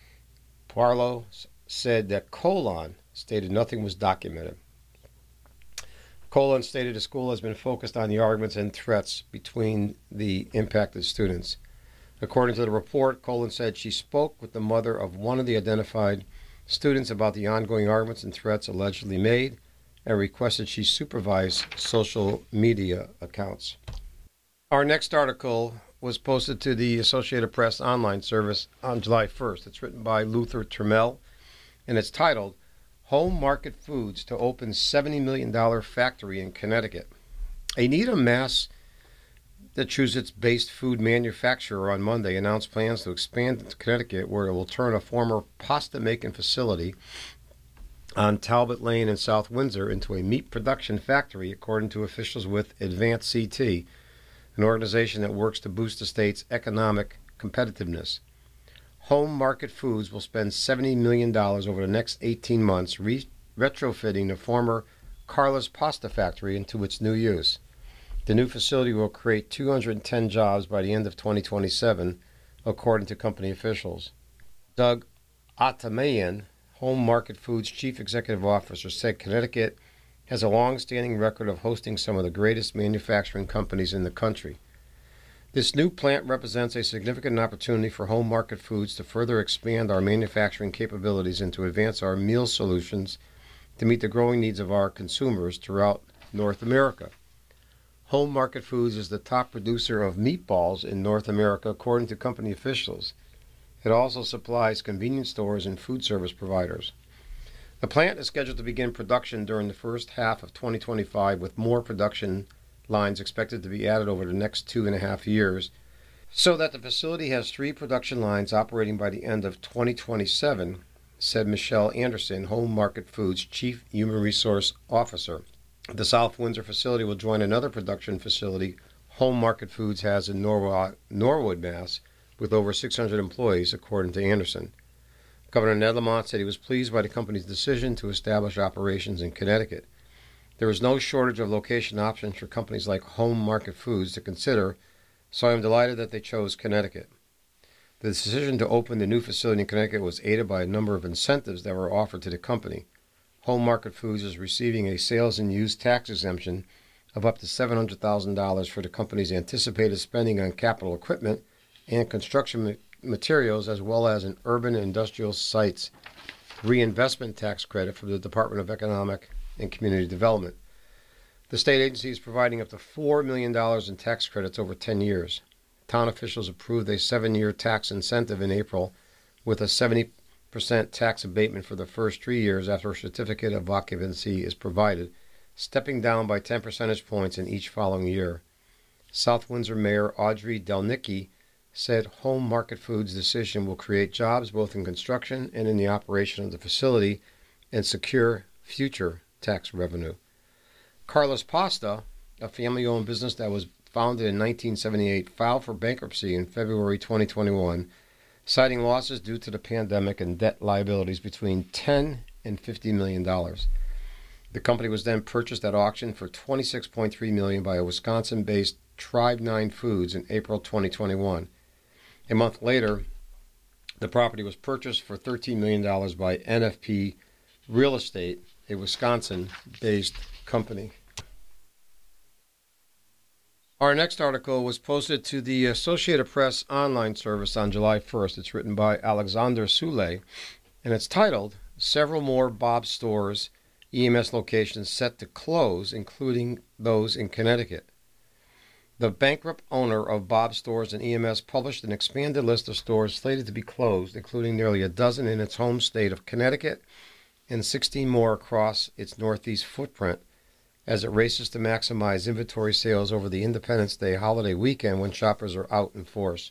Parlos said that Colon stated nothing was documented. Colon stated the school has been focused on the arguments and threats between the impacted students. According to the report, Colon said she spoke with the mother of one of the identified students about the ongoing arguments and threats allegedly made and requested she supervise social media accounts. Our next article was posted to the Associated Press online service on July first. It's written by Luther Turmel, and it's titled, Home Market Foods to Open seventy million dollars Factory in Connecticut. Anita Massachusetts-based food manufacturer on Monday announced plans to expand into Connecticut, where it will turn a former pasta-making facility on Talbot Lane in South Windsor into a meat production factory, according to officials with Advance C T, an organization that works to boost the state's economic competitiveness. Home Market Foods will spend seventy million dollars over the next eighteen months re- retrofitting the former Carla's Pasta Factory into its new use. The new facility will create two hundred ten jobs by the end of twenty twenty-seven, according to company officials. Doug Atamayan, Home Market Foods Chief Executive Officer, said Connecticut has a long-standing record of hosting some of the greatest manufacturing companies in the country. This new plant represents a significant opportunity for Home Market Foods to further expand our manufacturing capabilities and to advance our meal solutions to meet the growing needs of our consumers throughout North America. Home Market Foods is the top producer of meatballs in North America, according to company officials. It also supplies convenience stores and food service providers. The plant is scheduled to begin production during the first half of twenty twenty-five, with more production lines expected to be added over the next two and a half years, so that the facility has three production lines operating by the end of twenty twenty-seven, said Michelle Anderson, Home Market Foods Chief Human Resource Officer. The South Windsor facility will join another production facility Home Market Foods has in Norwood, Norwood, Mass, with over six hundred employees, according to Anderson. Governor Ned Lamont said he was pleased by the company's decision to establish operations in Connecticut. There is no shortage of location options for companies like Home Market Foods to consider, so I am delighted that they chose Connecticut. The decision to open the new facility in Connecticut was aided by a number of incentives that were offered to the company. Home Market Foods is receiving a sales and use tax exemption of up to seven hundred thousand dollars for the company's anticipated spending on capital equipment and construction materials, as well as an urban and industrial sites reinvestment tax credit from the Department of Economic and Community Development. The state agency is providing up to four million dollars in tax credits over ten years. Town officials approved a seven-year tax incentive in April with a seventy percent tax abatement for the first three years after a certificate of occupancy is provided, stepping down by ten percentage points in each following year. South Windsor Mayor Audrey Delnicki said Home Market Foods' decision will create jobs both in construction and in the operation of the facility and secure future tax revenue. Carlos Pasta, a family-owned business that was founded in nineteen seventy-eight, filed for bankruptcy in February twenty twenty-one, citing losses due to the pandemic and debt liabilities between ten and fifty million dollars. The company was then purchased at auction for twenty-six point three million dollars by a Wisconsin-based Tribe Nine Foods in April twenty twenty-one. A month later, the property was purchased for thirteen million dollars by N F P Real Estate, a Wisconsin-based company. Our next article was posted to the Associated Press online service on July first. It's written by Alexander Soule, and it's titled, Several More Bob's Stores E M S Locations Set to Close, Including Those in Connecticut. The bankrupt owner of Bob's Stores and E M S published an expanded list of stores slated to be closed, including nearly a dozen in its home state of Connecticut and sixteen more across its northeast footprint, as it races to maximize inventory sales over the Independence Day holiday weekend when shoppers are out in force.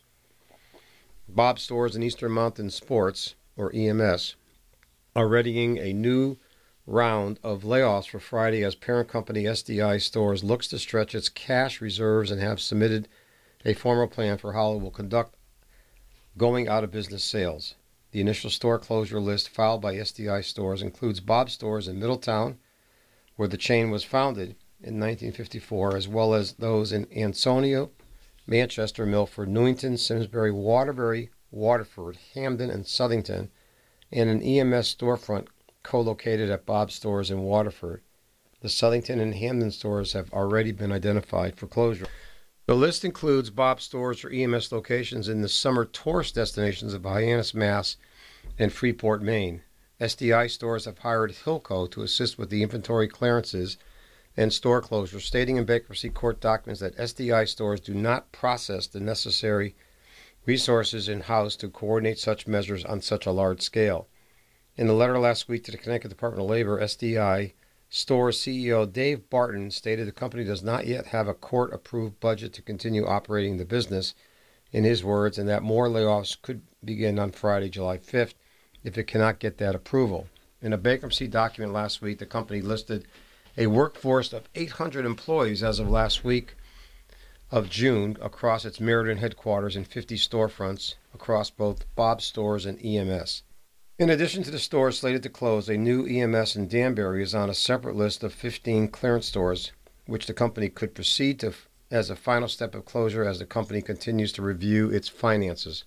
Bob's Stores and Eastern Mountain Sports, or E M S, are readying a new round of layoffs for Friday as parent company S D I Stores looks to stretch its cash reserves and have submitted a formal plan for how it will conduct going out of business sales. The initial store closure list filed by S D I Stores includes Bob's Stores in Middletown, where the chain was founded in nineteen fifty-four, as well as those in Ansonia, Manchester, Milford, Newington, Simsbury, Waterbury, Waterford, Hamden, and Southington, and an E M S storefront co-located at Bob's Stores in Waterford. The Southington and Hamden stores have already been identified for closure. The list includes Bob's Stores or E M S locations in the summer tourist destinations of Hyannis, Mass. And Freeport, Maine. S D I Stores have hired Hilco to assist with the inventory clearances and store closures, stating in bankruptcy court documents that S D I Stores do not process the necessary resources in-house to coordinate such measures on such a large scale. In a letter last week to the Connecticut Department of Labor, S D I Stores C E O Dave Barton stated the company does not yet have a court-approved budget to continue operating the business, in his words, and that more layoffs could begin on Friday, July fifth, if it cannot get that approval. In a bankruptcy document last week, the company listed a workforce of eight hundred employees as of last week of June across its Meriden headquarters and fifty storefronts across both Bob's Stores and E M S. In addition to the stores slated to close, a new E M S in Danbury is on a separate list of fifteen clearance stores, which the company could proceed to as a final step of closure as the company continues to review its finances.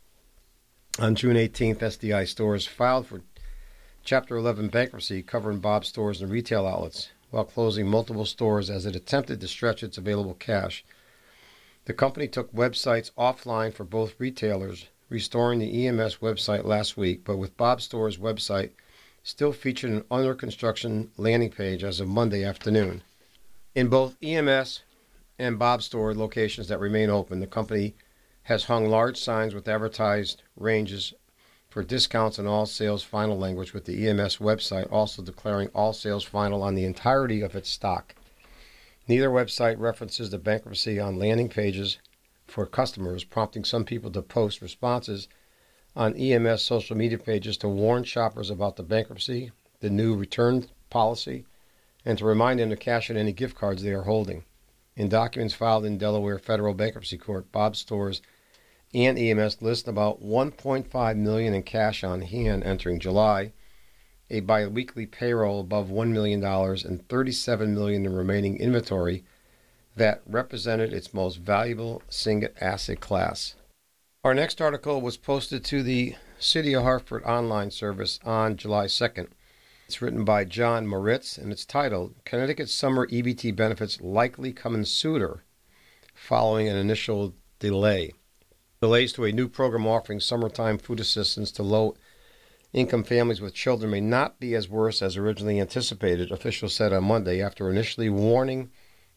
On June eighteenth, S D I Stores filed for Chapter eleven bankruptcy covering Bob's Stores and retail outlets, while closing multiple stores as it attempted to stretch its available cash. The company took websites offline for both retailers, restoring the E M S website last week, but with Bob's Stores website still featured an under construction landing page as of Monday afternoon. In both E M S and Bob's Store locations that remain open, the company has hung large signs with advertised ranges for discounts in all sales final language, with the E M S website also declaring all sales final on the entirety of its stock. Neither website references the bankruptcy on landing pages for customers, prompting some people to post responses on E M S social media pages to warn shoppers about the bankruptcy, the new return policy, and to remind them to cash in any gift cards they are holding. In documents filed in Delaware Federal Bankruptcy Court, Bob's Stores and E M S list about one point five million dollars in cash on hand entering July, a biweekly payroll above one million dollars, and thirty-seven million dollars in remaining inventory that represented its most valuable single asset class. Our next article was posted to the City of Hartford online service on July second. It's written by John Moritz, and it's titled, Connecticut Summer E B T Benefits Likely Coming Sooner Following an Initial Delay. Delays to a new program offering summertime food assistance to low-income families with children may not be as worse as originally anticipated, officials said on Monday, after initially warning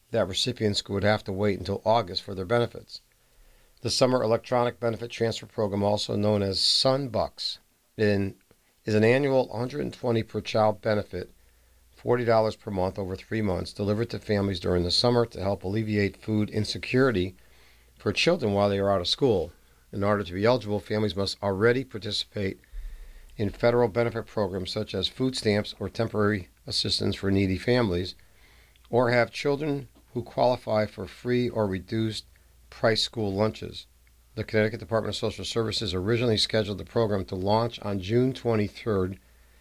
that recipients would have to wait until August for their benefits. The Summer Electronic Benefit Transfer Program, also known as SunBucks, is an annual one hundred twenty dollars per child benefit, forty dollars per month over three months, delivered to families during the summer to help alleviate food insecurity for children while they are out of school. In order to be eligible, families must already participate in federal benefit programs such as food stamps or temporary assistance for needy families, or have children who qualify for free or reduced price school lunches. The Connecticut Department of Social Services originally scheduled the program to launch on June twenty-third,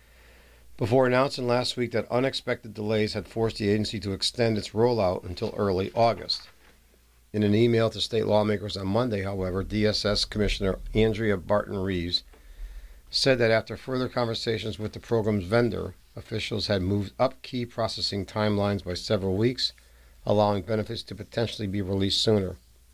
before announcing last week that unexpected delays had forced the agency to extend its rollout until early August. In an email to state lawmakers on Monday, however, D S S Commissioner Andrea Barton Reeves said that after further conversations with the program's vendor, officials had moved up key processing timelines by several weeks, allowing benefits to potentially be released sooner.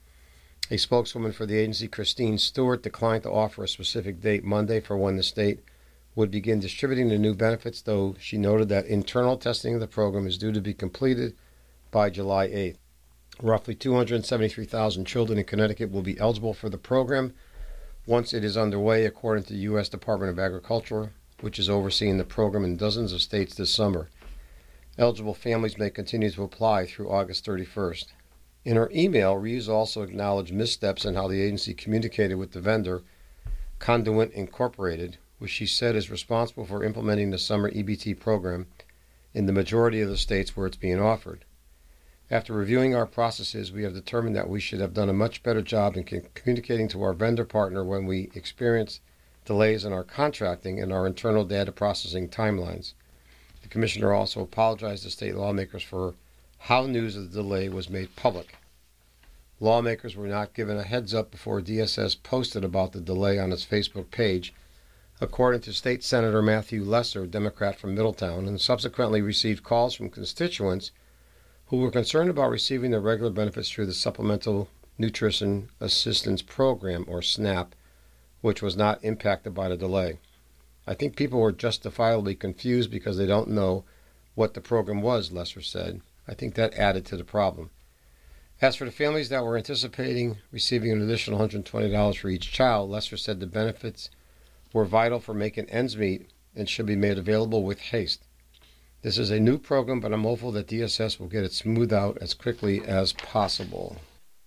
A spokeswoman for the agency, Christine Stewart, declined to offer a specific date Monday for when the state would begin distributing the new benefits, though she noted that internal testing of the program is due to be completed by July eighth. Roughly two hundred seventy-three thousand children in Connecticut will be eligible for the program once it is underway, according to the U S Department of Agriculture, which is overseeing the program in dozens of states this summer. Eligible families may continue to apply through August thirty-first. In her email, Reeves also acknowledged missteps in how the agency communicated with the vendor, Conduent Incorporated, which she said is responsible for implementing the summer E B T program in the majority of the states where it's being offered. After reviewing our processes, we have determined that we should have done a much better job in communicating to our vendor partner when we experience delays in our contracting and our internal data processing timelines. The Commissioner also apologized to state lawmakers for how news of the delay was made public. Lawmakers were not given a heads up before D S S posted about the delay on its Facebook page, according to State Senator Matthew Lesser, Democrat from Middletown, and subsequently received calls from constituents who were concerned about receiving their regular benefits through the Supplemental Nutrition Assistance Program, or SNAP, which was not impacted by the delay. I think people were justifiably confused because they don't know what the program was, Lesser said. I think that added to the problem. As for the families that were anticipating receiving an additional one hundred twenty dollars for each child, Lesser said the benefits were vital for making ends meet and should be made available with haste. This is a new program, but I'm hopeful that D S S will get it smoothed out as quickly as possible.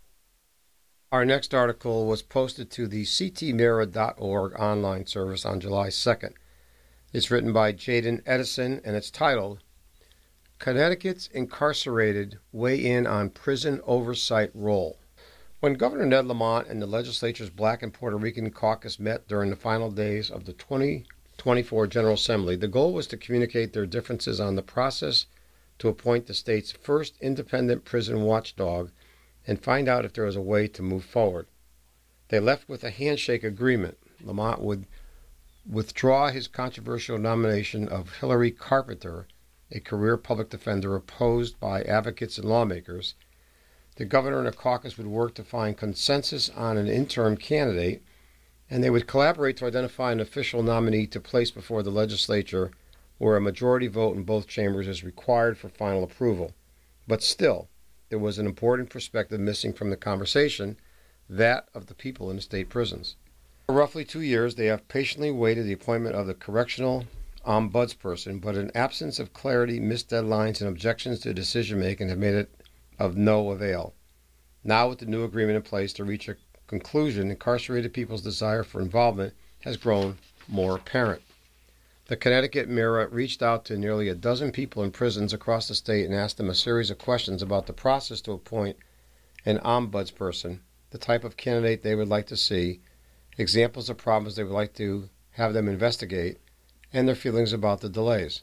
Our next article was posted to the c t mirror dot org online service on July second. It's written by Jaden Edison, and it's titled, Connecticut's Incarcerated Weigh In on Prison Oversight Role. When Governor Ned Lamont and the legislature's Black and Puerto Rican caucus met during the final days of the twenty twenty-four General Assembly, the goal was to communicate their differences on the process to appoint the state's first independent prison watchdog and find out if there was a way to move forward. They left with a handshake agreement. Lamont would withdraw his controversial nomination of Hillary Carpenter, a career public defender opposed by advocates and lawmakers. The governor and the caucus would work to find consensus on an interim candidate, and they would collaborate to identify an official nominee to place before the legislature, where a majority vote in both chambers is required for final approval. But still, there was an important perspective missing from the conversation, that of the people in the state prisons. For roughly two years, they have patiently waited the appointment of the correctional ombudsperson, but in absence of clarity, missed deadlines, and objections to decision-making have made it of no avail. Now, with the new agreement in place to reach a conclusion, incarcerated people's desire for involvement has grown more apparent. The Connecticut Mirror reached out to nearly a dozen people in prisons across the state and asked them a series of questions about the process to appoint an ombudsperson, the type of candidate they would like to see, examples of problems they would like to have them investigate, and their feelings about the delays.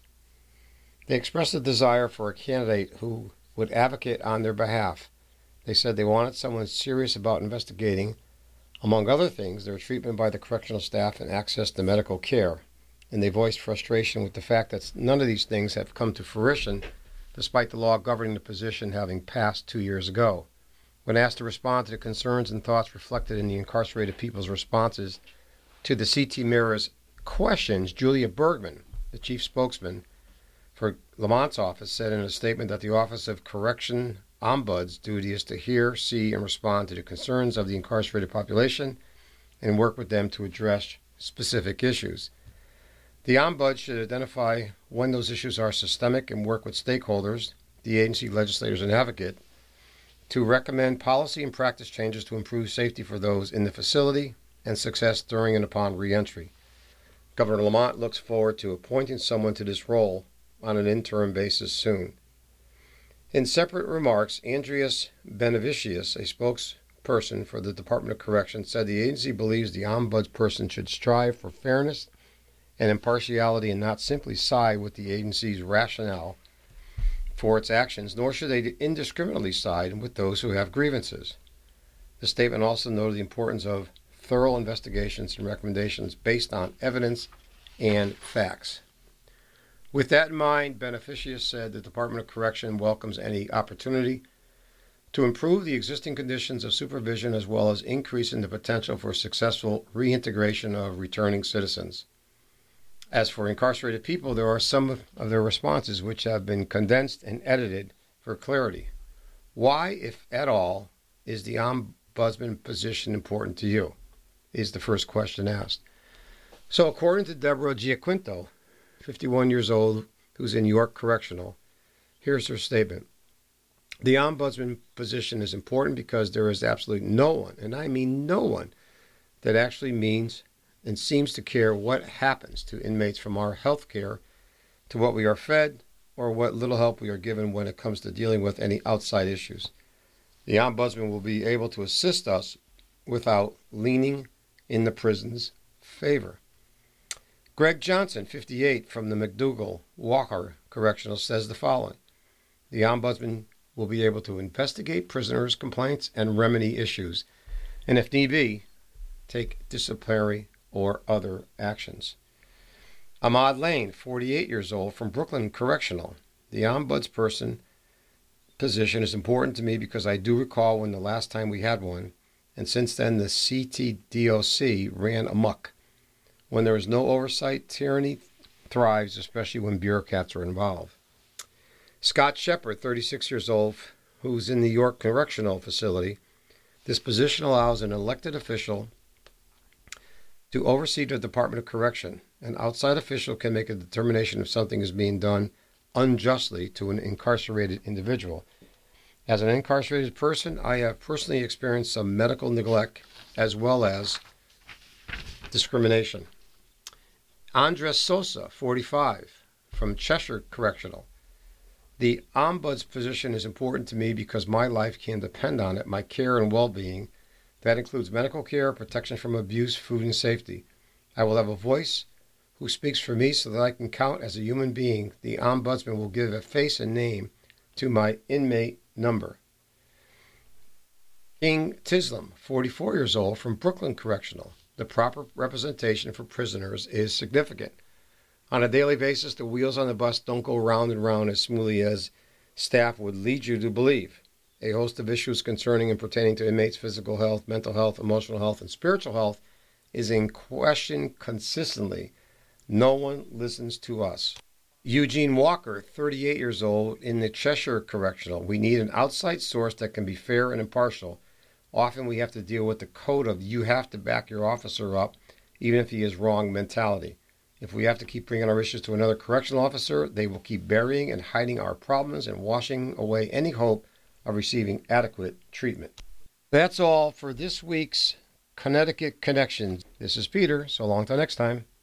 They expressed a desire for a candidate who would advocate on their behalf. They said they wanted someone serious about investigating, among other things, their treatment by the correctional staff and access to medical care. And they voiced frustration with the fact that none of these things have come to fruition, despite the law governing the position having passed two years ago. When asked to respond to the concerns and thoughts reflected in the incarcerated people's responses to the C T Mirror's questions, Julia Bergman, the chief spokesman for Lamont's office, said in a statement that the Office of Correction Ombud's duty is to hear, see, and respond to the concerns of the incarcerated population and work with them to address specific issues. The Ombud should identify when those issues are systemic and work with stakeholders, the agency, legislators, and advocate, to recommend policy and practice changes to improve safety for those in the facility and success during and upon reentry. Governor Lamont looks forward to appointing someone to this role on an interim basis soon. In separate remarks, Andreas Benevicius, a spokesperson for the Department of Corrections, said the agency believes the ombudsperson should strive for fairness and impartiality and not simply side with the agency's rationale for its actions, nor should they indiscriminately side with those who have grievances. The statement also noted the importance of thorough investigations and recommendations based on evidence and facts. With that in mind, Beneficius said the Department of Correction welcomes any opportunity to improve the existing conditions of supervision as well as increasing the potential for successful reintegration of returning citizens. As for incarcerated people, there are some of their responses which have been condensed and edited for clarity. Why, if at all, is the ombudsman position important to you? Is the first question asked. So according to Deborah Giaquinto, fifty-one years old, who's in York Correctional, here's her statement. The ombudsman position is important because there is absolutely no one, and I mean no one, that actually means and seems to care what happens to inmates, from our health care to what we are fed or what little help we are given when it comes to dealing with any outside issues. The ombudsman will be able to assist us without leaning in the prison's favor. Greg Johnson, fifty-eight, from the McDougall Walker Correctional, says the following. The ombudsman will be able to investigate prisoners' complaints and remedy issues, and if need be, take disciplinary or other actions. Ahmad Lane, forty-eight years old, from Brooklyn Correctional. The ombudsperson position is important to me because I do recall when the last time we had one, and since then the C T D O C ran amok. When there is no oversight, tyranny thrives, especially when bureaucrats are involved. Scott Shepard, thirty-six years old, who's in the York Correctional Facility. This position allows an elected official to oversee the Department of Correction. An outside official can make a determination if something is being done unjustly to an incarcerated individual. As an incarcerated person, I have personally experienced some medical neglect as well as discrimination. Andres Sosa, forty-five, from Cheshire Correctional. The ombuds position is important to me because my life can depend on it, my care and well-being. That includes medical care, protection from abuse, food, and safety. I will have a voice who speaks for me so that I can count as a human being. The ombudsman will give a face and name to my inmate number. King Tislam, forty-four years old, from Brooklyn Correctional. The proper representation for prisoners is significant. On a daily basis, the wheels on the bus don't go round and round as smoothly as staff would lead you to believe. A host of issues concerning and pertaining to inmates' physical health, mental health, emotional health, and spiritual health is in question consistently. No one listens to us. Eugene Walker, thirty-eight years old, in the Cheshire Correctional. We need an outside source that can be fair and impartial. Often we have to deal with the code of you have to back your officer up, even if he is wrong mentality. If we have to keep bringing our issues to another correctional officer, they will keep burying and hiding our problems and washing away any hope of receiving adequate treatment. That's all for this week's Connecticut Connections. This is Peter. So long till next time.